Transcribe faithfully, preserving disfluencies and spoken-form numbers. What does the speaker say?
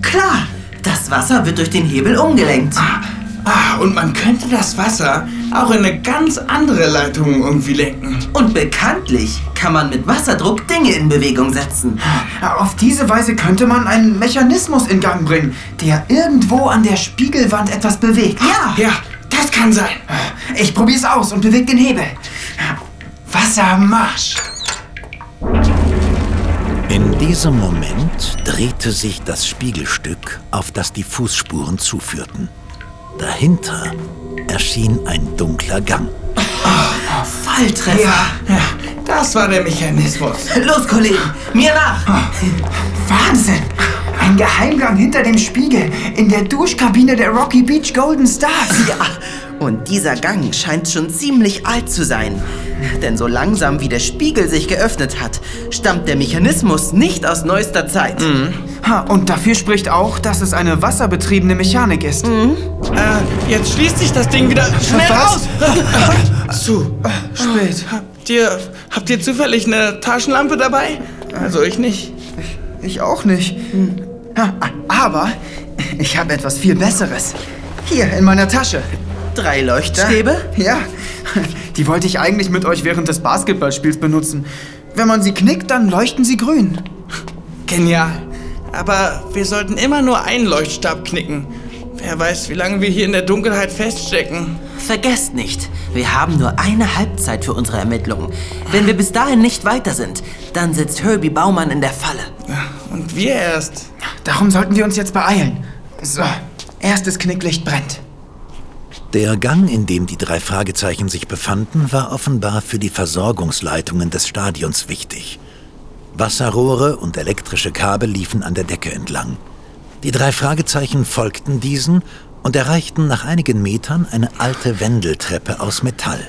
Klar, das Wasser wird durch den Hebel umgelenkt. Ah, ah, und man könnte das Wasser auch in eine ganz andere Leitung irgendwie lenken. Und bekanntlich kann man mit Wasserdruck Dinge in Bewegung setzen. Auf diese Weise könnte man einen Mechanismus in Gang bringen, der irgendwo an der Spiegelwand etwas bewegt. Ja, Ja, das kann sein. Ich probier's aus und bewege den Hebel. Wassermarsch. In diesem Moment drehte sich das Spiegelstück, auf das die Fußspuren zuführten. Dahinter erschien ein dunkler Gang. Volltreffer. Ja, ja, das war der Mechanismus. Los, Kollegen, mir nach. Wahnsinn! Ein Geheimgang hinter dem Spiegel in der Duschkabine der Rocky Beach Golden Stars. Ja, und dieser Gang scheint schon ziemlich alt zu sein. Denn so langsam wie der Spiegel sich geöffnet hat, stammt der Mechanismus nicht aus neuester Zeit. Mhm. Ha, und dafür spricht auch, dass es eine wasserbetriebene Mechanik ist. Äh, jetzt schließt sich das Ding wieder. Schnell raus! Zu. Spät. Habt ihr, habt ihr zufällig eine Taschenlampe dabei? Also ich nicht. Ich auch nicht. Ha, aber ich habe etwas viel Besseres. Hier in meiner Tasche. Drei Leuchtstäbe? Ja, die wollte ich eigentlich mit euch während des Basketballspiels benutzen. Wenn man sie knickt, dann leuchten sie grün. Genial. Aber wir sollten immer nur einen Leuchtstab knicken. Wer weiß, wie lange wir hier in der Dunkelheit feststecken. Vergesst nicht, wir haben nur eine Halbzeit für unsere Ermittlungen. Wenn wir bis dahin nicht weiter sind, dann sitzt Herbie Baumann in der Falle. Und wir erst. Darum sollten wir uns jetzt beeilen. So, erstes Knicklicht brennt. Der Gang, in dem die drei Fragezeichen sich befanden, war offenbar für die Versorgungsleitungen des Stadions wichtig. Wasserrohre und elektrische Kabel liefen an der Decke entlang. Die drei Fragezeichen folgten diesen und erreichten nach einigen Metern eine alte Wendeltreppe aus Metall.